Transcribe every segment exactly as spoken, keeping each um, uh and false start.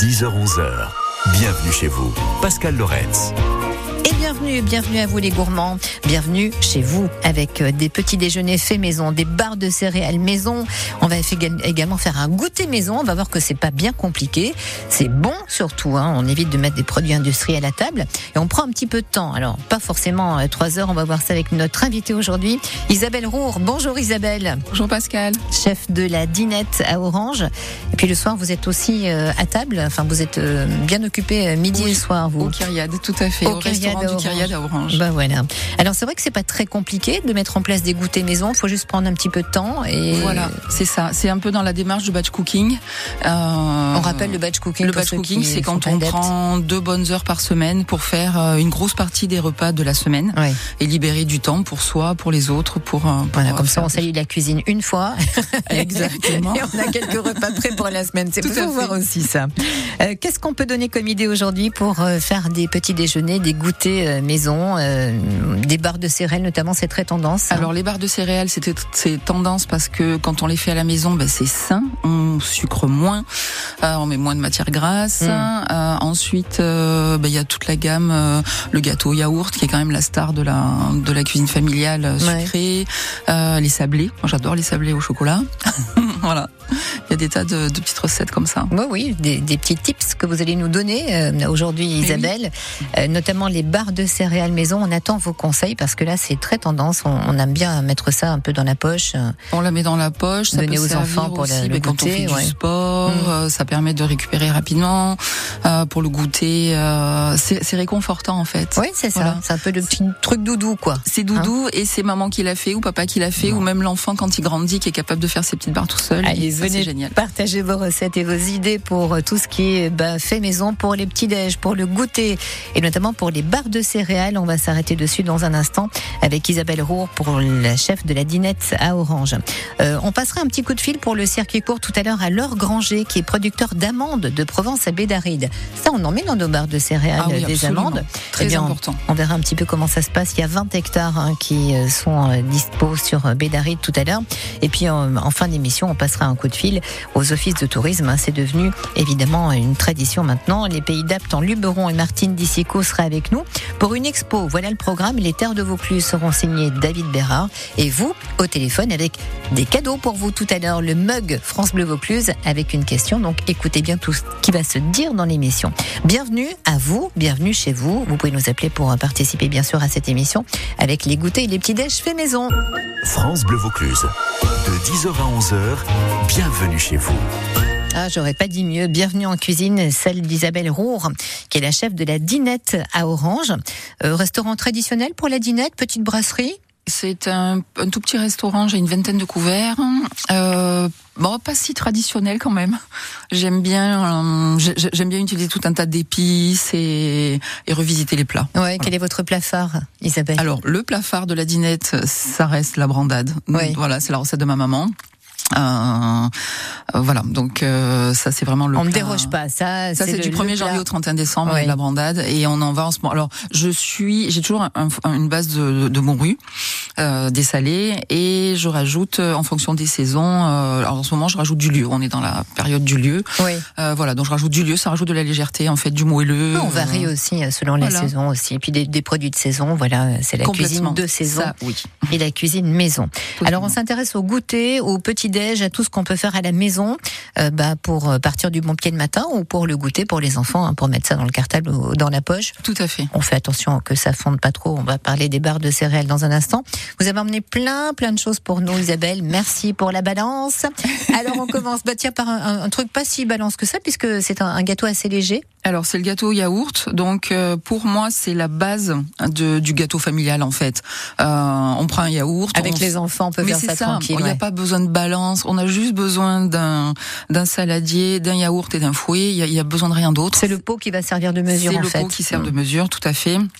dix heures onze heures. Bienvenue chez vous. Pascal Lorenz. Et bienvenue, bienvenue à vous les gourmands, bienvenue chez vous avec des petits déjeuners faits maison, des barres de céréales maison. On va également faire un goûter maison, on va voir que c'est pas bien compliqué, c'est bon surtout, hein. On évite de mettre des produits industriels à la table et on prend un petit peu de temps. Alors pas forcément trois heures, on va voir ça avec notre invitée aujourd'hui, Isabelle Roure. Bonjour Isabelle. Bonjour Pascal. Chef de la Dinette à Orange. Et puis le soir vous êtes aussi à table, enfin vous êtes bien occupé midi oui, et soir vous. Au Kyriade, tout à fait, au, au restaurant du Kyriade à Orange. Bah voilà. Alors c'est vrai que c'est pas très compliqué de mettre en place des goûters maison, il faut juste prendre un petit peu de temps et voilà, c'est ça, c'est un peu dans la démarche du batch cooking. Euh, on rappelle le batch cooking. Le batch cooking, c'est quand on adeptes. prend deux bonnes heures par semaine pour faire une grosse partie des repas de la semaine ouais. et libérer du temps pour soi, pour les autres, pour, pour voilà, comme ça on salue la cuisine une fois. Exactement. Et on a quelques repas prêts pour la semaine. C'est tout pour voir aussi ça. Euh, qu'est-ce qu'on peut donner comme idée aujourd'hui pour euh, faire des petits déjeuners, des goûters euh, maison, euh, des barres de céréales notamment, c'est très tendance. Hein. Alors les barres de céréales, c'était c'est tendance parce que quand on les fait à la maison, ben, c'est sain, on sucre moins, euh, on met moins de matière grasse. Mm. Euh, ensuite, il euh, ben, y a toute la gamme, euh, le gâteau yaourt qui est quand même la star de la de la cuisine familiale euh, sucrée, ouais. euh, les sablés. Moi, j'adore les sablés au chocolat. Voilà. Il y a des tas de, de petites recettes comme ça. Oui, oui, des, des petits tips que vous allez nous donner euh, aujourd'hui, Isabelle. Oui. Euh, notamment les barres de céréales maison. On attend vos conseils parce que là, c'est très tendance. On, on aime bien mettre ça un peu dans la poche. On la met dans la poche. Ça donner peut aux enfants pour aussi, le, le quand goûter. on fait ouais. du sport, mmh. euh, ça permet de récupérer rapidement. Euh, pour le goûter, euh, c'est, c'est réconfortant en fait. Oui, c'est ça. Voilà. C'est un peu le petit truc doudou, quoi. C'est doudou hein et c'est maman qui l'a fait ou papa qui l'a fait non. ou même l'enfant quand il grandit qui est capable de faire ses petites barres tout seul. Allez, ça, venez c'est génial. Partagez vos recettes et vos idées pour tout ce qui est bah, fait maison, pour les petits-déj, pour le goûter et notamment pour les barres de céréales. On va s'arrêter dessus dans un instant avec Isabelle Roure pour la chef de la Dinette à Orange. Euh, on passera un petit coup de fil pour le circuit court tout à l'heure à Laure Granger qui est producteur d'amandes de Provence à Bédaride. Ça, on en met dans nos barres de céréales, ah oui, des absolument. amandes. Très eh bien, important. On, on verra un petit peu comment ça se passe. Il y a vingt hectares hein, qui sont euh, dispo sur euh, Bédaride tout à l'heure. Et puis en, en fin d'émission, on passera un coup de fil aux offices de tourisme. Hein, c'est devenu évidemment une tradition maintenant. Les Pays d'Apt en Luberon et Martine Dicico sera avec nous pour une expo. Voilà le programme. Les Terres de Vaucluse seront signées David Bérard et vous au téléphone avec des cadeaux pour vous tout à l'heure. Le mug France Bleu Vaucluse avec une question. Donc écoutez bien tout ce qui va se dire dans l'émission. Bienvenue à vous, bienvenue chez vous. Vous pouvez nous appeler pour participer bien sûr à cette émission avec les goûters et les petits déj faits maison. France Bleu Vaucluse, de dix heures à onze heures, bienvenue chez vous. Ah, j'aurais pas dit mieux. Bienvenue en cuisine, celle d'Isabelle Roure, qui est la chef de la Dinette à Orange. Euh, restaurant traditionnel pour la Dinette, petite brasserie. C'est un, un tout petit restaurant, j'ai une vingtaine de couverts. Euh, bon, pas si traditionnel quand même. J'aime bien, euh, j'aime bien utiliser tout un tas d'épices et, et revisiter les plats. Ouais. Quel est votre plat phare, Isabelle ? Alors, le plat phare de la Dinette, ça reste la brandade. Ouais. Voilà, c'est la recette de ma maman. Euh, euh, voilà, donc euh, ça c'est vraiment le. On ne plat... déroge pas, ça. Ça c'est, c'est le, du premier janvier au trente et un décembre, ouais. la brandade, et on en va en ce moment. Alors je suis, j'ai toujours un, un, une base de, de morue, euh, des salés, et je rajoute en fonction des saisons. Euh, alors en ce moment je rajoute du lieu. On est dans la période du lieu. Oui. Euh, voilà, donc je rajoute du lieu, ça rajoute de la légèreté, en fait, du moelleux. On varie euh... aussi selon la voilà. saison aussi, et puis des, des produits de saison. Voilà, c'est la cuisine de saison ça, oui. et la cuisine maison. Tout Alors on s'intéresse au goûter, au petit déj, à tout ce qu'on peut faire à la maison, euh, bah, pour partir du bon pied le matin ou pour le goûter pour les enfants, hein, pour mettre ça dans le cartable ou dans la poche. Tout à fait. On fait attention que ça fonde pas trop. On va parler des barres de céréales dans un instant. Vous avez emmené plein, plein de choses pour nous, Isabelle. Merci pour la balance. Alors on commence, bah tiens, par un, un truc pas si balance que ça, puisque c'est un, un gâteau assez léger. Alors c'est le gâteau au yaourt, donc euh, pour moi c'est la base de, du gâteau familial en fait. Euh, on prend un yaourt. Avec on... les enfants, on peut Mais faire ça, ça tranquille. Il n'y ouais. a pas besoin de balance, on a juste besoin d'un, d'un saladier, d'un yaourt et d'un fouet, il y a, il y a besoin de rien d'autre. C'est le pot qui va servir de mesure c'est en fait. fait. C'est le pot qui sert mmh. de mesure, tout à fait.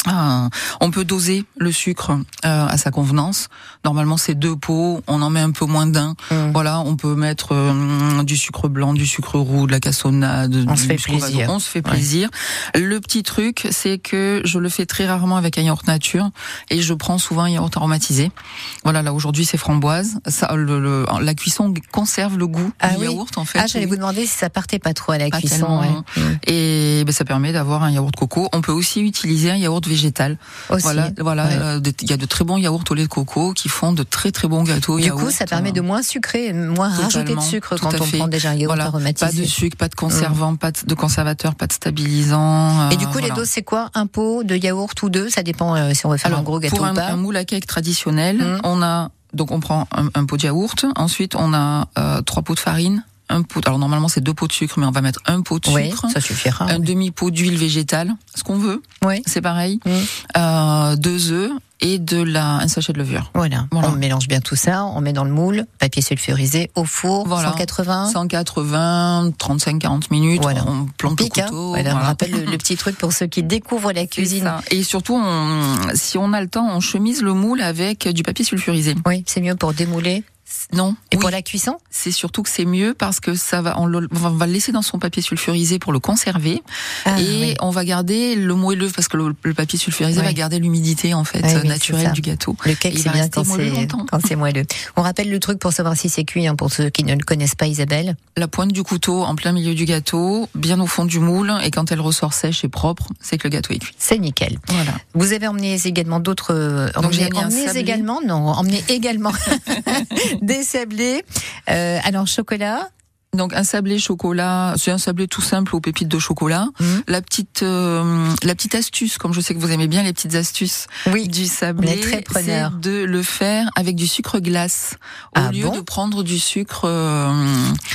Ah, on peut doser le sucre euh, à sa convenance. Normalement, c'est deux pots. On en met un peu moins d'un. Mmh. Voilà, on peut mettre euh, du sucre blanc, du sucre roux, de la cassonade. On du se fait plaisir. On se fait plaisir. Ouais. Le petit truc, c'est que je le fais très rarement avec un yaourt nature et je prends souvent un yaourt aromatisé. Voilà, là aujourd'hui c'est framboise. Ça, le, le, la cuisson conserve le goût ah du oui. yaourt en fait. Ah, j'allais oui. vous demander si ça partait pas trop à la pas cuisson. Ouais. Mmh. Et ben, ça permet d'avoir un yaourt coco. On peut aussi utiliser un yaourt végétal. Aussi, voilà, voilà. Il ouais. euh, y a de très bons yaourts au lait de coco qui font de très très bons gâteaux. Du yaourt, coup, ça permet de moins sucrer, moins rajouter de sucre quand on fait. prend déjà un yaourt voilà. aromatisé. Pas de sucre, pas de conservant, mmh. pas de conservateur, pas de stabilisant. Euh, Et du coup, voilà. les doses, c'est quoi? Un pot de yaourt ou deux? Ça dépend euh, si on veut faire Alors, un gros gâteau pour un, ou pas. un moule à cake traditionnel, mmh. on a donc on prend un, un pot de yaourt. Ensuite, on a euh, trois pots de farine. Un pot, alors normalement c'est deux pots de sucre, mais on va mettre un pot de oui, sucre, ça suffira. Un oui. demi-pot d'huile végétale, ce qu'on veut, oui. c'est pareil. Oui. Euh, deux œufs et de la un sachet de levure. Voilà. voilà. On mélange bien tout ça, on met dans le moule, papier sulfurisé, au four, voilà. cent quatre-vingts cent quatre-vingts, trente-cinq à quarante minutes. Voilà. On plante on pique, le couteau. Hein. Voilà, voilà. On rappelle le, le petit truc pour ceux qui découvrent la cuisine. Ça. Et surtout, on, si on a le temps, on chemise le moule avec du papier sulfurisé. Oui, c'est mieux pour démouler. Non. Et oui. pour la cuisson? C'est surtout que c'est mieux parce que ça va, on, le, on va le laisser dans son papier sulfurisé pour le conserver ah, et oui. on va garder le moelleux parce que le, le papier sulfurisé oui. va garder l'humidité en fait oui, oui, naturelle du gâteau. Le cake c'est bien quand c'est, quand c'est moelleux. On rappelle le truc pour savoir si c'est cuit hein, pour ceux qui ne le connaissent pas, Isabelle. La pointe du couteau en plein milieu du gâteau, bien au fond du moule et quand elle ressort sèche et propre, c'est que le gâteau est cuit. C'est nickel. Voilà. Vous avez emmené également d'autres. Euh, Donc j'ai emmené également, non, emmené également des sablés. Euh, alors chocolat. Donc un sablé chocolat, c'est un sablé tout simple aux pépites de chocolat. Mmh. La petite, euh, la petite astuce, comme je sais que vous aimez bien les petites astuces oui. du sablé, c'est de le faire avec du sucre glace au ah lieu bon de prendre du sucre euh,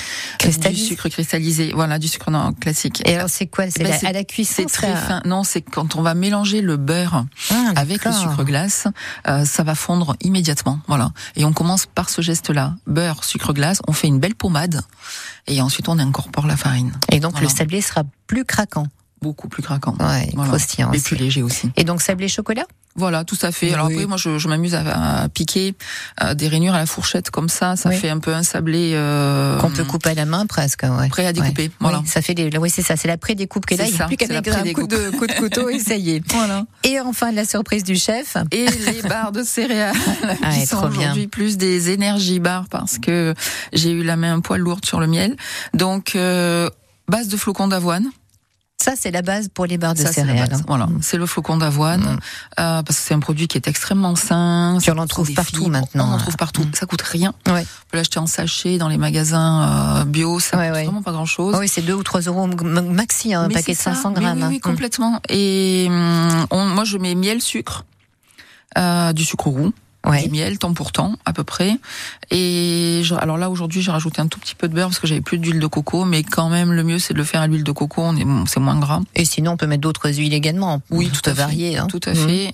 du sucre cristallisé. Voilà, du sucre non, classique. Et alors c'est quoi? C'est, ben, la, c'est à la cuisson. C'est très fin. Non, c'est quand on va mélanger le beurre ah, avec le sucre glace, euh, ça va fondre immédiatement. Voilà. Et on commence par ce geste-là, beurre, sucre glace. On fait une belle pommade. Et ensuite, on incorpore la farine. Et donc, voilà. le sablé sera plus craquant. Beaucoup plus craquant. Ouais, voilà. croustillant. Et plus léger aussi. Et donc, sablé chocolat? Voilà, tout à fait. Alors oui. après, moi, je, je m'amuse à, à piquer euh, des rainures à la fourchette comme ça. Ça oui. fait un peu un sablé euh, qu'on peut couper à la main presque. Ouais. Prêt à découper. Ouais. Voilà. Oui, ça fait des. Oui, c'est ça. C'est la pré-découpe qui est là. Il n'y a plus qu'à mettre un coup de, coup de couteau et ça y est. Voilà. Et enfin, la surprise du chef. Et les barres de céréales ah, qui sont aujourd'hui bien. Plus des énergies bars parce que j'ai eu la main un poil lourde sur le miel. Donc euh, base de flocons d'avoine. Ça, c'est la base pour les barres de ça, céréales. C'est voilà, mmh. c'est le flocon d'avoine, mmh. euh, parce que c'est un produit qui est extrêmement sain. Puis on en trouve partout fibres. maintenant. On en trouve partout. Mmh. Ça coûte rien. Ouais. On peut l'acheter en sachet dans les magasins euh, bio. Ça ouais, coûte ouais. vraiment pas grand-chose. Oui, c'est deux ou trois euros maxi, hein, un Mais paquet de cinq cents grammes. Oui, oui, oui complètement. Et on, moi, je mets miel, sucre, euh, du sucre roux. Ouais. Du miel, temps pour temps, à peu près. Et je, alors là, aujourd'hui, j'ai rajouté un tout petit peu de beurre parce que j'avais plus d'huile de coco, mais quand même, le mieux, c'est de le faire à l'huile de coco. On est, c'est moins gras. Et sinon, on peut mettre d'autres huiles également. Oui, tout à varier, fait. Hein. Tout à mmh. fait.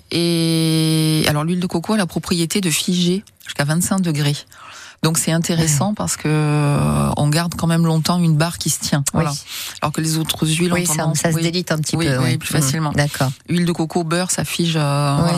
Et alors, l'huile de coco a la propriété de figer jusqu'à vingt-cinq degrés. Donc c'est intéressant ouais. parce que euh, on garde quand même longtemps une barre qui se tient. Voilà. Oui. Alors que les autres huiles oui, ont tendance, ça, ça oui, se délite un petit oui, peu. Oui, oui, plus facilement. Mmh, d'accord. Huile de coco, beurre, ça fige. Euh, oui. voilà.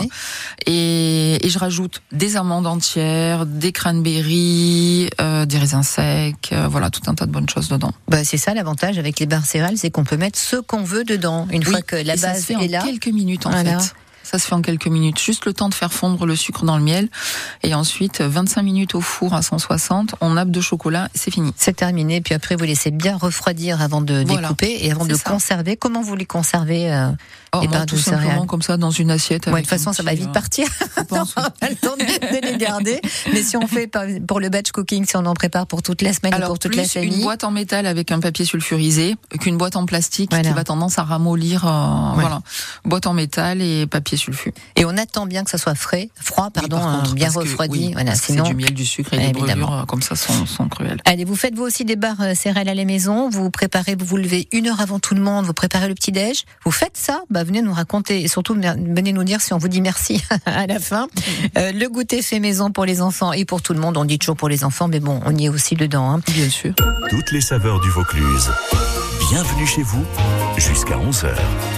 et, et je rajoute des amandes entières, des cranberries, euh, des raisins secs, euh, voilà, tout un tas de bonnes choses dedans. Bah c'est ça l'avantage avec les barres céréales, c'est qu'on peut mettre ce qu'on veut dedans une oui, fois que la et base ça se fait est en là. Quelques minutes en voilà. fait. Ça se fait en quelques minutes. Juste le temps de faire fondre le sucre dans le miel. Et ensuite, vingt-cinq minutes au four à cent soixante. On nappe de chocolat. C'est fini. C'est terminé. Puis après, vous laissez bien refroidir avant de voilà. découper et avant c'est de ça. Conserver. Comment vous les conservez euh, oh, les barres de céréales ? Tout simplement comme ça dans une assiette. Ouais, de toute façon, ça va vite euh, partir. On n'aura pas le temps de, de les garder. Mais si on fait pour le batch cooking, si on en prépare pour toute la semaine alors, ou pour toute plus la famille. Une boîte en métal avec un papier sulfurisé qu'une boîte en plastique voilà. qui va tendance à ramollir. Euh, ouais. Voilà. Boîte en métal et papier sulfu. Et on attend bien que ça soit frais, froid, pardon, oui, contre, bien refroidi. Que, oui, voilà, sinon c'est du miel, du sucre et les brûlures comme ça sont, sont cruelles. Allez, vous faites vous aussi des barres euh, céréales à la maison. Vous préparez, vous vous levez une heure avant tout le monde. Vous préparez le petit déj. Vous faites ça. Bah venez nous raconter et surtout venez nous dire si on vous dit merci à la fin. Euh, le goûter fait maison pour les enfants et pour tout le monde. On dit toujours pour les enfants, mais bon, on y est aussi dedans. Hein. Bien sûr. Toutes les saveurs du Vaucluse. Bienvenue chez vous jusqu'à onze heures.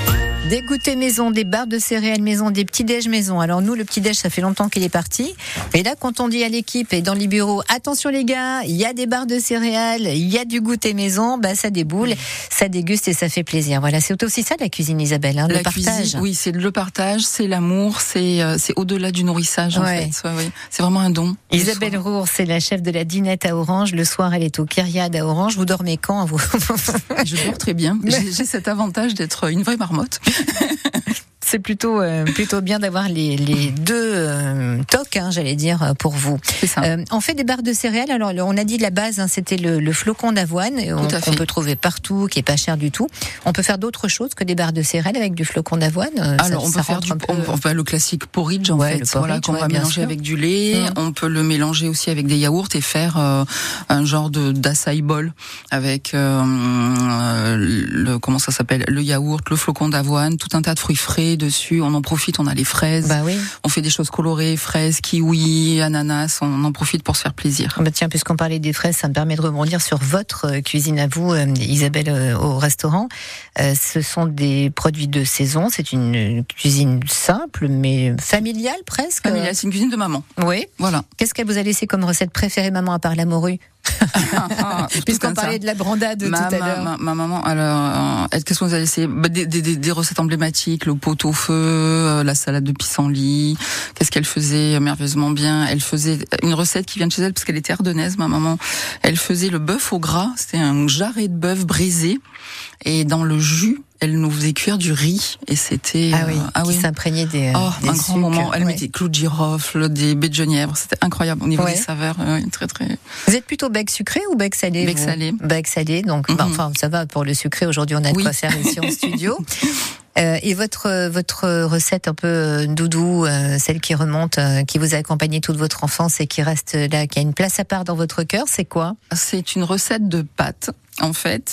Des goûters maison, des barres de céréales maison, des petits-déj maison. Alors nous, le petit-déj, ça fait longtemps qu'il est parti. Et là, quand on dit à l'équipe et dans les bureaux, attention les gars, il y a des barres de céréales, il y a du goûter maison, bah ça déboule, ça déguste et ça fait plaisir. Voilà, c'est aussi ça la cuisine, Isabelle, hein, la le partage. Cuisine, oui, c'est le partage, c'est l'amour, c'est euh, c'est au-delà du nourrissage en ouais. fait. Ouais, ouais. C'est vraiment un don. Isabelle Roure, c'est la chef de la Dinette à Orange. Le soir, elle est au Kyriade à Orange. Vous dormez quand, vous? Je dors très bien. J'ai, j'ai cet avantage d'être une vraie marmotte. C'est plutôt euh, plutôt bien d'avoir les les deux euh, tocs, hein, j'allais dire, pour vous. C'est ça. Euh, on fait des barres de céréales. Alors on a dit la base, hein, c'était le, le flocon d'avoine. On, on peut trouver partout, qui est pas cher du tout. On peut faire d'autres choses que des barres de céréales avec du flocon d'avoine. Alors ça, on ça peut faire du, peu... on, enfin, le classique porridge en ouais, fait, le porridge, voilà, qu'on ouais, va mélanger sûr. avec du lait. Mmh. On peut le mélanger aussi avec des yaourts et faire euh, un genre de d'acai bowl avec euh, le comment ça s'appelle, le yaourt, le flocon d'avoine, tout un tas de fruits frais dessus. On en profite, on a les fraises, bah oui. On fait des choses colorées, fraises, kiwi, ananas, on en profite pour se faire plaisir. Bah tiens, puisqu'on parlait des fraises, ça me permet de rebondir sur votre cuisine à vous, Isabelle, au restaurant. Euh, ce sont des produits de saison, c'est une cuisine simple, mais familiale presque. Familiale, c'est une cuisine de maman. Oui. Voilà. Qu'est-ce qu'elle vous a laissé comme recette préférée, maman, à part la morue? ah, Puisqu'on parlait de la brandade ma, tout à l'heure. Ma, ma, ma maman, alors, euh, qu'est-ce qu'on vous a laissé? bah, des, des, des recettes emblématiques, le pot au feu, euh, la salade de pissenlit. Qu'est-ce qu'elle faisait merveilleusement bien? Elle faisait une recette qui vient de chez elle parce qu'elle était ardennaise, ma maman. Elle faisait le bœuf au gras. C'était un jarret de bœuf brisé et dans le jus, elle nous faisait cuire du riz et c'était ah oui, euh, ah qui oui. s'imprégnait des, oh, des un sucres, grand moment. Elle ouais. mettait des clous de girofle, des baies de genièvre. C'était incroyable au niveau ouais. des saveurs. Ouais, très très. Vous êtes plutôt bec sucré ou bec salé? Bec salé. Bec salé. Donc, mm-hmm. bah, enfin, ça va pour le sucré. Aujourd'hui, on a de oui. quoi faire ici en studio. Euh, et votre votre recette un peu doudou, euh, celle qui remonte, euh, qui vous a accompagné toute votre enfance et qui reste là, qui a une place à part dans votre cœur, c'est quoi? C'est une recette de pâtes. En fait,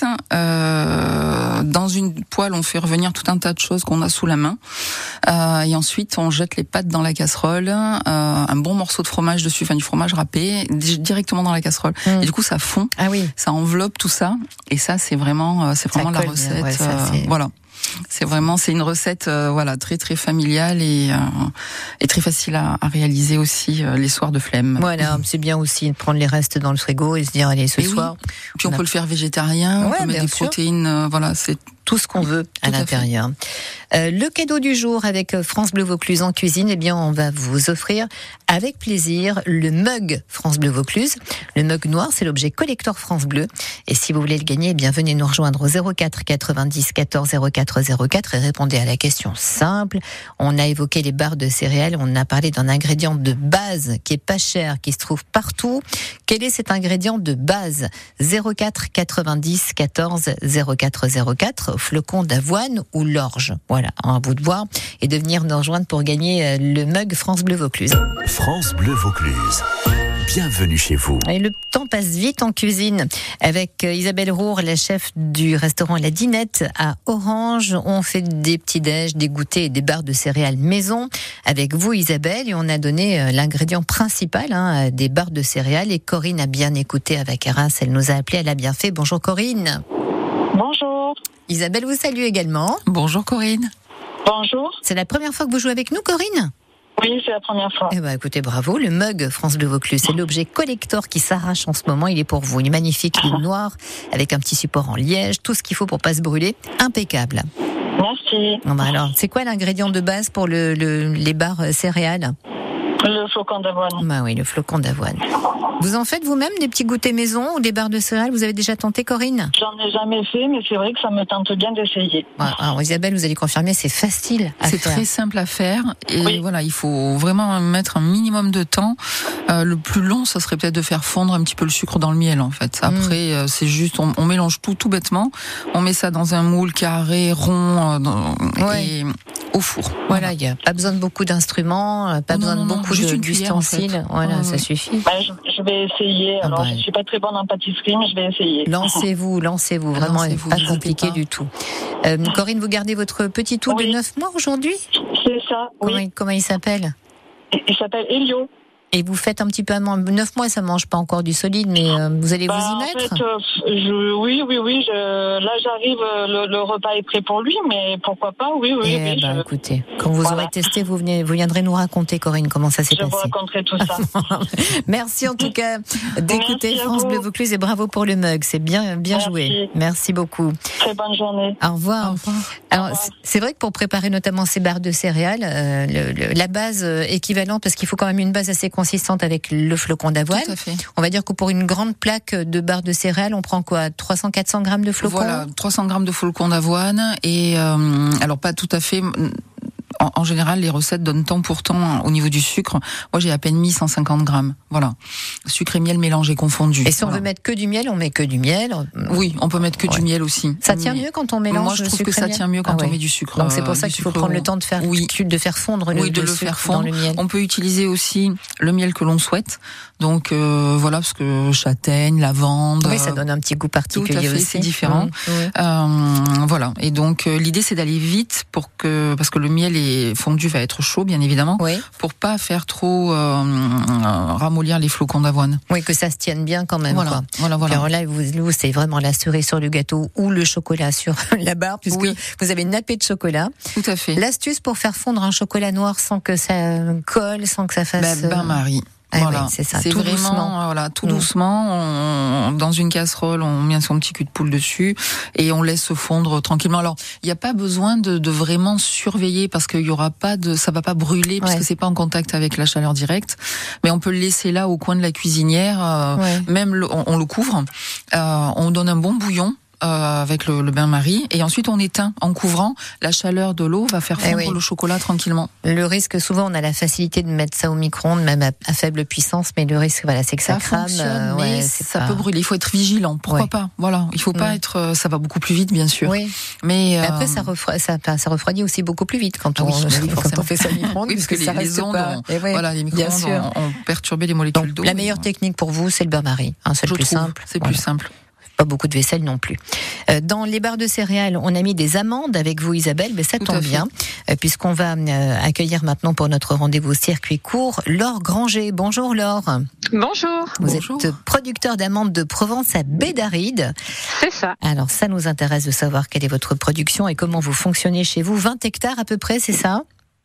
euh, dans une poêle, on fait revenir tout un tas de choses qu'on a sous la main, euh, et ensuite on jette les pâtes dans la casserole, euh, un bon morceau de fromage dessus, enfin du fromage râpé, directement dans la casserole. Mmh. Et du coup, ça fond, ah oui. ça enveloppe tout ça, et ça, c'est vraiment, c'est vraiment la recette. Ouais, ça, euh, voilà. C'est vraiment, c'est une recette, euh, voilà, très très familiale et, euh, et très facile à, à réaliser aussi euh, les soirs de flemme. Voilà, c'est bien aussi de prendre les restes dans le frigo et se dire allez ce et soir. Oui. Puis on, on a... peut le faire végétarien, ouais, on peut mettre des sûr. protéines, euh, voilà, c'est tout ce qu'on veut à l'intérieur. Euh, le cadeau du jour avec France Bleu Vaucluse en cuisine, eh bien, on va vous offrir avec plaisir le mug France Bleu Vaucluse. Le mug noir, c'est l'objet collector France Bleu. Et si vous voulez le gagner, eh bien, venez nous rejoindre au zéro quatre quatre-vingt-dix quatorze zéro quatre zéro quatre et répondez à la question simple. On a évoqué les barres de céréales, on a parlé d'un ingrédient de base qui est pas cher, qui se trouve partout. Quel est cet ingrédient de base? zéro quatre quatre-vingt-dix quatorze zéro quatre zéro quatre, flocon d'avoine ou l'orge. Voilà, à vous de voir et de venir nous rejoindre pour gagner le mug France Bleu Vaucluse. France Bleu Vaucluse. Bienvenue chez vous. Et le temps passe vite en cuisine. Avec Isabelle Roure, la chef du restaurant La Dinette à Orange, on fait des petits déj, des goûters et des barres de céréales maison. Avec vous, Isabelle, et on a donné l'ingrédient principal, hein, des barres de céréales. Et Corinne a bien écouté avec Arras, elle nous a appelé, elle a bien fait. Bonjour Corinne. Bonjour. Isabelle vous salue également. Bonjour Corinne. Bonjour. C'est la première fois que vous jouez avec nous, Corinne ? Oui, c'est la première fois. Eh ben, écoutez, bravo. Le mug France Bleu Vaucluse, c'est l'objet collector qui s'arrache en ce moment. Il est pour vous. Il est magnifique, il est noir, avec un petit support en liège, tout ce qu'il faut pour pas se brûler. Impeccable. Merci. Bon, bah alors, c'est quoi l'ingrédient de base pour le, le, les barres céréales ? Le flocon d'avoine. Bah oui, le flocon d'avoine. Vous en faites vous-même des petits goûters maison ou des barres de céréales? Vous avez déjà tenté, Corinne? J'en ai jamais fait, mais c'est vrai que ça me tente bien d'essayer. Ouais, alors Isabelle, vous allez confirmer, c'est facile à c'est faire. C'est très simple à faire et oui. voilà, il faut vraiment mettre un minimum de temps. Euh, le plus long, ça serait peut-être de faire fondre un petit peu le sucre dans le miel, en fait. Après, mmh. euh, c'est juste, on, on mélange tout, tout bêtement. On met ça dans un moule carré, rond, euh, dans, ouais. et au four. Voilà, il n'y a pas besoin de beaucoup d'instruments, pas non, besoin non, de non, beaucoup de, d'ustensiles. En fait. Voilà, ouais, ça ouais. suffit. Bah, je, je vais essayer. Alors, ah bah. je suis pas très bonne en pâtisserie, mais je vais essayer. Lancez-vous, lancez-vous. Vraiment, lancez-vous, pas compliqué pas. du tout. Euh, Corinne, vous gardez votre petit tout oui. de neuf mois aujourd'hui ? C'est ça, comment, oui. il, comment il s'appelle ? Il s'appelle Elio. Et vous faites un petit peu amande. Neuf mois, ça mange pas encore du solide, mais euh, vous allez Bah, vous y en mettre. fait, euh, je, oui, oui, oui. Je, là, j'arrive. Le, le repas est prêt pour lui, mais pourquoi pas. Oui, oui, Eh oui. ben, je, écoutez, quand vous Voilà. aurez testé, vous venez, vous viendrez nous raconter, Corinne, comment ça s'est je vous passé. raconterai tout ça. Merci en tout cas d'écouter Merci à France vous. Bleu Vaucluse et bravo pour le mug. C'est bien, bien Merci. joué. Merci beaucoup. Très bonne journée. Au revoir. Au revoir. Alors, Au revoir. c'est- c'est vrai que pour préparer notamment ces barres de céréales, euh, le, le, la base euh, équivalente, parce qu'il faut quand même une base assez consistante avec le flocon d'avoine. Tout à fait. On va dire que pour une grande plaque de barres de céréales, on prend quoi, trois cents à quatre cents grammes de flocons? Voilà, trois cents grammes de flocons d'avoine et euh, alors pas tout à fait. En, en général, les recettes donnent tant pour tant au niveau du sucre. Moi, j'ai à peine mis cent cinquante grammes. Voilà, sucre et miel mélangés confondus. Et si on Voilà. veut mettre que du miel, on met que du miel. Oui, on peut mettre que Ouais. du miel aussi. Ça tient Mais mieux quand on mélange Moi, je le trouve sucre que ça et miel tient mieux quand Ah ouais. on met du sucre. Donc c'est pour euh, ça du qu'il faut sucre prendre le rond. temps de faire, Oui. de faire fondre le, Oui, de le sucre faire dans fondre. le miel. On peut utiliser aussi le miel que l'on souhaite. Donc euh, voilà, parce que châtaigne, lavande. Oui, ça donne un petit goût particulier Tout à fait, aussi. c'est différent. Mmh, mmh. Euh, voilà. Et donc euh, l'idée c'est d'aller vite pour que parce que le miel est fondu va être chaud bien évidemment Oui. pour pas faire trop euh, euh, ramollir les flocons d'avoine. Oui, que ça se tienne bien quand même. Voilà, Quoi. voilà, voilà. Alors là, vous, vous, c'est vraiment la cerise sur le gâteau ou le chocolat sur la barre, puisque Oui. vous avez une nappée de chocolat. Tout à fait. L'astuce pour faire fondre un chocolat noir sans que ça colle, sans que ça fasse. Ben, bain-marie. Ah Voilà, oui, c'est ça, c'est tout vraiment doucement. euh, voilà, tout Mm. doucement. On, dans une casserole, on met son petit cul de poule dessus et on laisse fondre tranquillement. Alors, il n'y a pas besoin de, de vraiment surveiller parce qu'il y aura pas de, ça va pas brûler parce Ouais. que c'est pas en contact avec la chaleur directe. Mais on peut le laisser là au coin de la cuisinière, euh, Ouais. même le- on, on le couvre, euh, on donne un bon bouillon. Euh, avec le, le bain-marie et ensuite on éteint en couvrant. La chaleur de l'eau va faire Eh fondre oui. le chocolat tranquillement. Le risque, souvent, on a la facilité de mettre ça au micro-ondes, même à, à faible puissance, mais le risque, voilà, c'est que ça, Ça crame. fonctionne, euh, mais ouais, c'est ça pas- peut brûler. Il faut être vigilant. Pourquoi Ouais. pas Voilà, il faut pas Mm. être. euh, Ça va beaucoup plus vite, bien sûr. Oui. Mais euh, Après, ça, refroidit, ça, ça refroidit aussi beaucoup plus vite quand Ah on, oui, bah oui, quand forcément. on fait ça au micro-ondes, oui, parce que puisque ça les, les reste ondes, pas. ont, Eh ouais, voilà, les bien micro-ondes sûr. ont, ont perturbé les molécules Donc, d'eau. la mais, meilleure euh, technique pour vous, c'est le bain-marie. Hein, c'est je le plus trouve, simple. c'est Voilà. plus simple. Pas beaucoup de vaisselle non plus. Euh, dans les barres de céréales, on a mis des amandes avec vous, Isabelle, mais ça Tout tombe à fait. bien, euh, puisqu'on va euh, accueillir maintenant pour notre rendez-vous circuit court Laure Granger. Bonjour Laure. Bonjour, Vous Bonjour. êtes producteur d'amandes de Provence à Bédaride. c'est ça. Alors ça nous intéresse de savoir quelle est votre production et comment vous fonctionnez chez vous. vingt hectares à peu près, c'est ça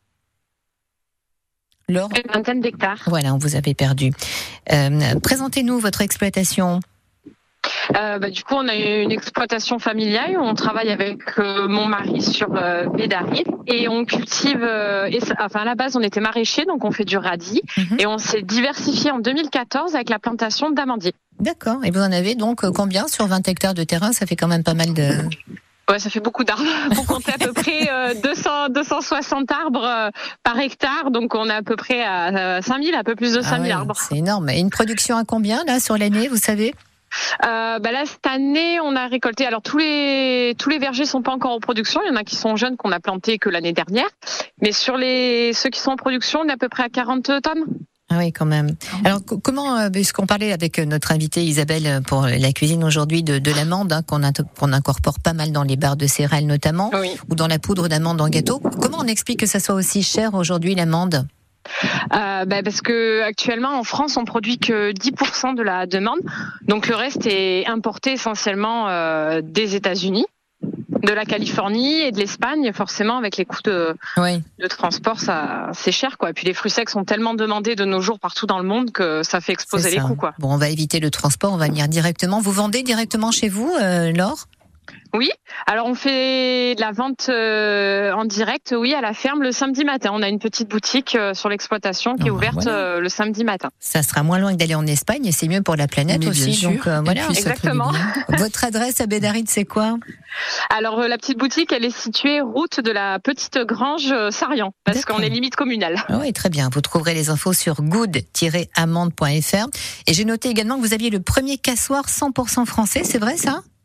Laure. Une vingtaine d'hectares. Voilà, on vous avait perdu. Euh, présentez-nous votre exploitation. Euh, bah, du coup, on a une exploitation familiale. On travaille avec euh, mon mari sur euh, Bédaride et on cultive. Euh, et ça- enfin, à la base, on était maraîcher, donc on fait du radis. Mhm. Et on s'est diversifié en deux mille quatorze avec la plantation d'amandiers. D'accord. Et vous en avez donc euh, combien sur vingt hectares de terrain? Ça fait quand même pas mal de... Ouais, ça fait beaucoup d'arbres. Faut compter à peu près euh, deux cents, deux cent soixante arbres euh, par hectare. Donc, on est à peu près à euh, cinq mille, un peu plus de Ah cinq mille ouais, arbres. c'est énorme. Et une production à combien là sur l'année, vous savez? Euh, bah là, cette année, on a récolté. Alors tous les tous les vergers sont pas encore en production. Il y en a qui sont jeunes qu'on a plantés que l'année dernière. Mais sur les ceux qui sont en production, on est à peu près à quarante tonnes. Ah oui, quand même. Alors co- comment, euh, puisqu'on parlait avec euh, notre invitée Isabelle euh, pour la cuisine aujourd'hui de, de l'amande, hein, qu'on, int- qu'on incorpore pas mal dans les barres de céréales notamment, Oui. ou dans la poudre d'amande en gâteau. Comment on explique que ça soit aussi cher aujourd'hui l'amande? Euh, bah parce que actuellement en France, on produit que dix pour cent de la demande. Donc le reste est importé essentiellement euh, des États-Unis, de la Californie et de l'Espagne. Forcément, avec les coûts de, Oui. de transport, ça c'est cher quoi. Et puis les fruits secs sont tellement demandés de nos jours partout dans le monde que ça fait exploser C'est les ça. coûts quoi. Bon, on va éviter le transport, on va venir directement. Vous vendez directement chez vous, euh, Laure? Oui, alors on fait de la vente euh, en direct, oui, à la ferme le samedi matin. On a une petite boutique euh, sur l'exploitation qui Oh, est bah, ouverte voilà. euh, le samedi matin. Ça sera moins loin que d'aller en Espagne et c'est mieux pour la planète Mais aussi. bien sûr. Donc euh, Et voilà. puis, ça fait du Exactement. bien. Votre adresse à Bédaride, c'est quoi? Alors euh, la petite boutique, elle est située route de la Petite Grange euh, Sarian, parce D'accord. qu'on est limite communale. Ah oui, très bien. Vous trouverez les infos sur good tiret amande point f r. Et j'ai noté également que vous aviez le premier cassoir cent pour cent français, c'est vrai ça?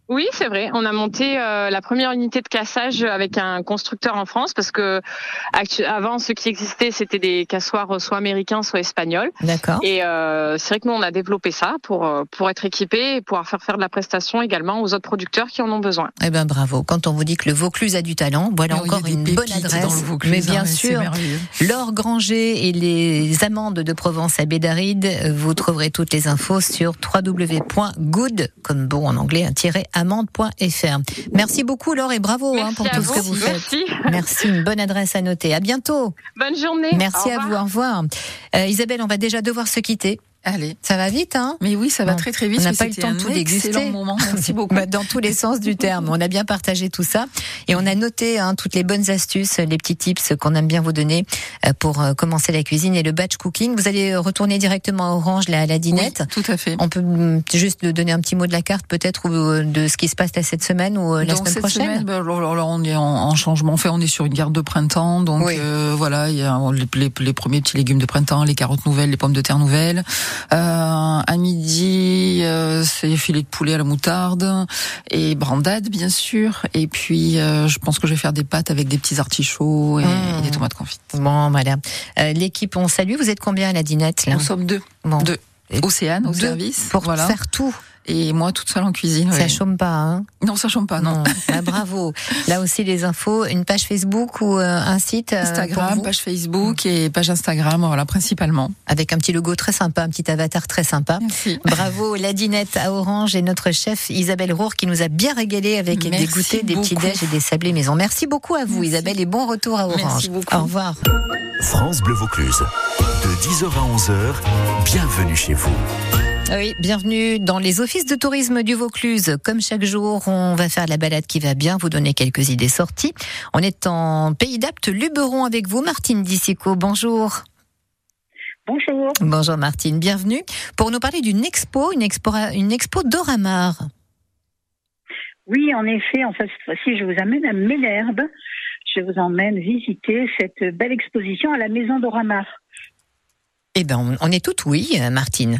Oui, c'est vrai. On a monté euh, la première unité de cassage avec un constructeur en France parce que actu- avant, ce qui existait, c'était des cassoirs soit américains, soit espagnols. D'accord. Et euh, c'est vrai que nous, on a développé ça pour pour être équipés et pouvoir faire faire de la prestation également aux autres producteurs qui en ont besoin. Eh ben bravo. Quand on vous dit que le Vaucluse a du talent, voilà Alors, encore une bonne adresse. Mais bien sûr, Laure Granger et les amandes de Provence à Bédaride. Vous trouverez toutes les infos sur w w w point good comme bon en anglais un tiret amande point f r. Merci beaucoup Laure et bravo hein, pour tout vous. ce que vous faites. Merci. Merci, une bonne adresse à noter. À bientôt. Bonne journée. Merci à vous, au revoir. Euh, Isabelle, on va déjà devoir se quitter. Allez. Ça va vite, hein? Mais oui, ça va bon, très très vite. On n'a pas eu le temps de tout déguster. Moment. Merci beaucoup. Bah, dans tous les sens du terme. On a bien partagé tout ça. Et on a noté hein, toutes les bonnes astuces, les petits tips qu'on aime bien vous donner pour commencer la cuisine et le batch cooking. Vous allez retourner directement à Orange, la, la dinette. Oui, tout à fait. On peut juste donner un petit mot de la carte peut-être ou de ce qui se passe là cette semaine ou la donc, semaine cette prochaine. Semaine, bah, alors, alors, on est en, en changement. Enfin, on est sur une garde de printemps. Donc oui. euh, voilà, il y a les, les, les premiers petits légumes de printemps, les carottes nouvelles, les pommes de terre nouvelles. Euh, À midi, euh, c'est filet de poulet à la moutarde et brandade bien sûr. Et puis, euh, je pense que je vais faire des pâtes avec des petits artichauts et, mmh. et des tomates confites. Bon, voilà. Euh, l'équipe, on salue. Vous êtes combien à la dinette là? Nous sommes deux. Bon. Deux. Océane au deux service. Pour voilà. faire tout. Et moi, toute seule en cuisine. Ça oui. chôme pas, hein? Non, ça chôme pas, non. non. Ah, bravo. Là aussi, les infos, une page Facebook ou euh, un site euh, Instagram, page Facebook mmh. et page Instagram, voilà, principalement. Avec un petit logo très sympa, un petit avatar très sympa. Merci. Bravo, la dinette à Orange et notre chef Isabelle Roure qui nous a bien régalé avec Merci des goûters, des beaucoup. petits déj et des sablés maison. Merci beaucoup à vous, Merci. Isabelle, et bon retour à Orange. Merci beaucoup. Au revoir. France Bleu Vaucluse. De dix heures à onze heures, bienvenue chez vous. Oui, bienvenue dans les offices de tourisme du Vaucluse. Comme chaque jour, on va faire la balade qui va bien, vous donner quelques idées sorties. On est en Pays d'Apt, Luberon avec vous, Martine Dicico. Bonjour. Bonjour. Bonjour Martine, bienvenue. Pour nous parler d'une expo, une expo, une expo d'Oramar. Oui, en effet, en fait, cette fois-ci, je vous amène à Ménherbe. Je vous emmène visiter cette belle exposition à la maison d'Oramar. Eh ben, on est toutes oui, Martine.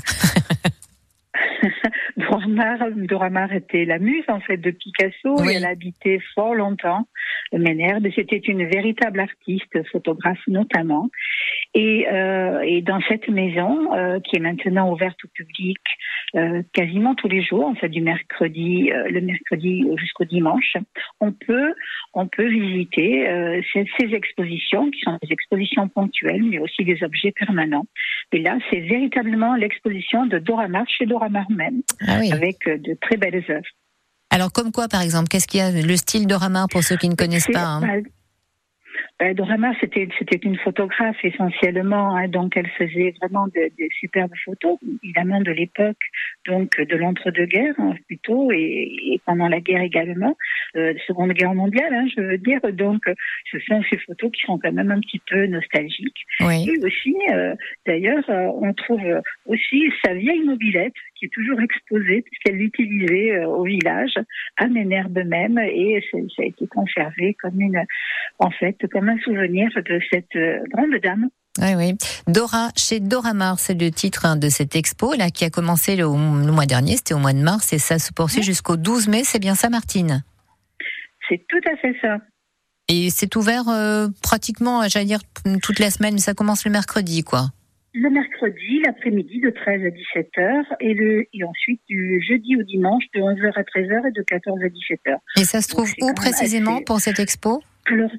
Doramar, Doramar était la muse en fait de Picasso oui. et elle habitait fort longtemps Ménherbe. C'était une véritable artiste, photographe notamment. Et, euh, et dans cette maison euh, qui est maintenant ouverte au public euh, quasiment tous les jours, en fait du mercredi, euh, le mercredi jusqu'au dimanche, on peut on peut visiter euh, ces, ces expositions qui sont des expositions ponctuelles, mais aussi des objets permanents. Et là, c'est véritablement l'exposition de Doramar chez Doramar même, ah oui. avec de très belles œuvres. Alors, comme quoi, par exemple, qu'est-ce qu'il y a le style Doramar pour ceux qui ne connaissent c'est, pas hein. bah, bah, Doramar, c'était c'était une photographe essentiellement, hein, donc elle faisait vraiment de, de superbes photos, évidemment de l'époque, donc de l'entre-deux-guerres hein, plutôt, et, et pendant la guerre également, euh, Seconde Guerre mondiale, hein, je veux dire. Donc, ce sont ces photos qui sont quand même un petit peu nostalgiques. Oui. Et aussi, euh, d'ailleurs, euh, on trouve aussi sa vieille mobilette qui est toujours exposée puisqu'elle l'utilisait euh, au village, à Ménherbe même, et ça a été conservé comme une, en fait, comme un souvenir de cette euh, grande dame. Oui, oui. Dora, chez Doramar, c'est le titre hein, de cette expo là qui a commencé le, le mois dernier, c'était au mois de mars, et ça se poursuit oui. jusqu'au douze mai, c'est bien ça, Martine? C'est tout à fait ça. Et c'est ouvert euh, pratiquement, j'allais dire, toute la semaine, mais ça commence le mercredi, quoi. Le mercredi, l'après-midi, de treize à dix-sept heures, et, le, et ensuite du jeudi au dimanche, de onze heures à treize heures et de quatorze à dix-sept heures. Et ça se trouve où précisément assez... pour cette expo? Alors,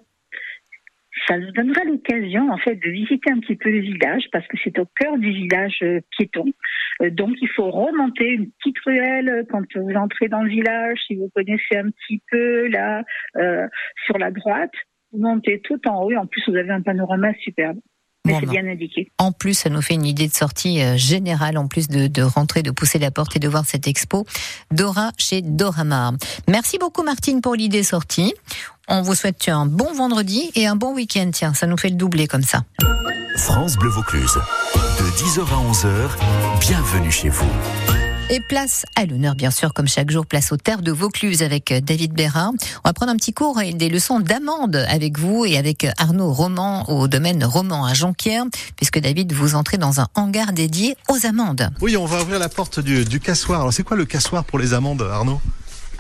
ça nous donnera l'occasion, en fait, de visiter un petit peu le village, parce que c'est au cœur du village euh, piéton. Euh, donc, il faut remonter une petite ruelle quand vous entrez dans le village, si vous connaissez un petit peu, là, euh, sur la droite. Vous montez tout en haut, et en plus, vous avez un panorama superbe. Mais bon, c'est bien indiqué. En plus, ça nous fait une idée de sortie euh, générale, en plus de, de rentrer, de pousser la porte et de voir cette expo. Dora chez Doramar. Merci beaucoup, Martine, pour l'idée sortie. On vous souhaite un bon vendredi et un bon week-end. Tiens, ça nous fait le doubler comme ça. France Bleu Vaucluse. De dix heures à onze heures, bienvenue chez vous. Et place à l'honneur, bien sûr, comme chaque jour, place aux terres de Vaucluse avec David Bérin. On va prendre un petit cours et des leçons d'amande avec vous et avec Arnaud Roman au domaine Roman à Jonquière, puisque David, vous entrez dans un hangar dédié aux amandes. Oui, on va ouvrir la porte du, du cassoir. Alors, c'est quoi le cassoir pour les amandes, Arnaud ?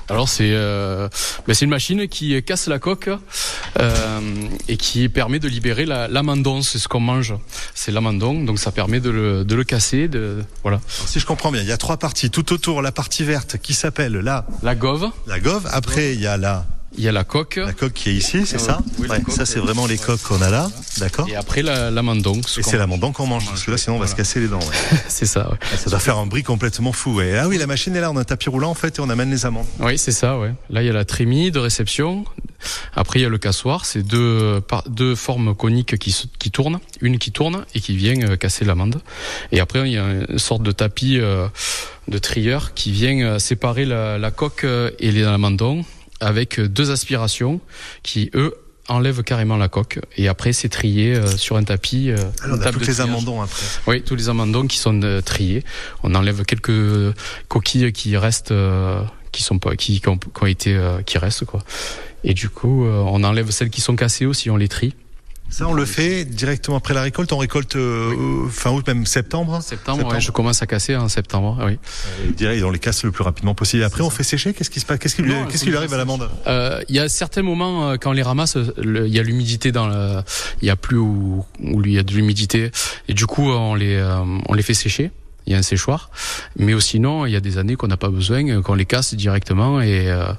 Alors c'est euh, ben c'est une machine qui casse la coque euh, et qui permet de libérer la, l'amandon, c'est ce qu'on mange. C'est l'amandon, donc ça permet de le, de le casser. De, voilà. Alors, si je comprends bien, il y a trois parties. Tout autour, la partie verte qui s'appelle la... La gove. La gove. Après, il y a la... Il y a la coque. La coque qui est ici, c'est ah, ça oui, ouais, Ça, c'est vraiment les coques qu'on a là. D'accord. Et après, la, l'amandon. Et c'est l'amandon qu'on mange, parce que là, sinon, on va voilà. se casser les dents. Ouais. C'est ça, ouais. Ça doit faire un bruit complètement fou. Ouais. Ah oui, la machine est là, on a un tapis roulant, en fait, et on amène les amandes. Oui, c'est ça, ouais. Là, il y a la trémie de réception. Après, il y a le cassoir. C'est deux, deux formes coniques qui, qui tournent. Une qui tourne et qui vient casser l'amande. Et après, il y a une sorte de tapis euh, de trieur qui vient séparer la, la coque et les amandons, avec deux aspirations qui, eux, enlèvent carrément la coque. Et après, c'est trié euh, sur un tapis. Euh, Alors, on a tous les amandons après. Oui, tous les amandons qui sont euh, triés. On enlève quelques coquilles qui restent, euh, qui sont pas, qui, qui, ont, qui ont été, euh, qui restent quoi. Et du coup, euh, on enlève celles qui sont cassées aussi, on les trie. Ça, on le fait directement après la récolte. On récolte euh, oui. fin août, même septembre. Septembre, septembre. Ouais, je commence à casser en septembre. Oui. Et direct, on les casse le plus rapidement possible. Après, on fait sécher. Qu'est-ce qui se passe? Qu'est-ce qui lui, non, qu'est-ce qui lui arrive à l'amande? euh, Il y a certains moments quand on les ramasse, il y a l'humidité dans le, il y a plus où, où il y a de l'humidité, et du coup, on les, euh, on les fait sécher. Il y a un séchoir, mais sinon il y a des années qu'on n'a pas besoin, qu'on les casse directement et, euh,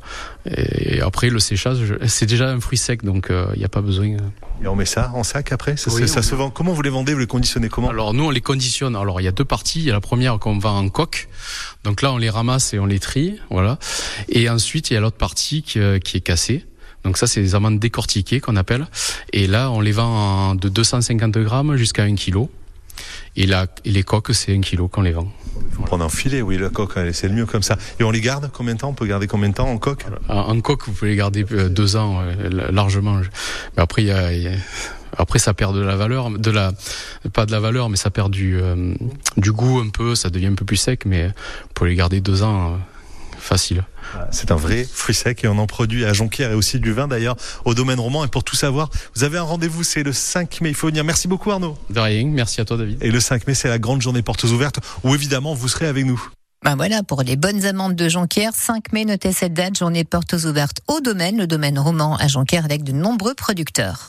et après le séchage, c'est déjà un fruit sec, donc euh, il n'y a pas besoin. Et on met ça en sac après. Ça, oui, ça se vend. Comment vous les vendez? Vous les conditionnez comment? Alors nous on les conditionne. Alors il y a deux parties. Il y a la première qu'on vend en coque. Donc là on les ramasse et on les trie, voilà. Et ensuite il y a l'autre partie qui, qui est cassée. Donc ça, c'est des amandes décortiquées qu'on appelle. Et là on les vend en, de deux cent cinquante grammes jusqu'à un kilo. Et, la, et les coques, c'est un kilo qu'on les vend. Il faut prendre un filet, oui, la coque, c'est le mieux comme ça. Et on les garde combien de temps? On peut garder combien de temps en coque? En, en coque, vous pouvez les garder deux ans, euh, largement. Mais après, il y a, il y a, après, ça perd de la valeur, de la, pas de la valeur, mais ça perd du, euh, du goût un peu, ça devient un peu plus sec, mais vous pouvez les garder deux ans. Euh, Facile. C'est un vrai fruit sec et on en produit à Jonquière et aussi du vin d'ailleurs au domaine roman. Et pour tout savoir, vous avez un rendez-vous, c'est le cinq mai. Il faut venir. Merci beaucoup Arnaud. De rien, merci à toi David. Et le cinq mai, c'est la grande journée portes ouvertes où évidemment vous serez avec nous. Ben voilà, pour les bonnes amandes de Jonquière, cinq mai, notez cette date, journée portes ouvertes au domaine, le domaine roman à Jonquière avec de nombreux producteurs.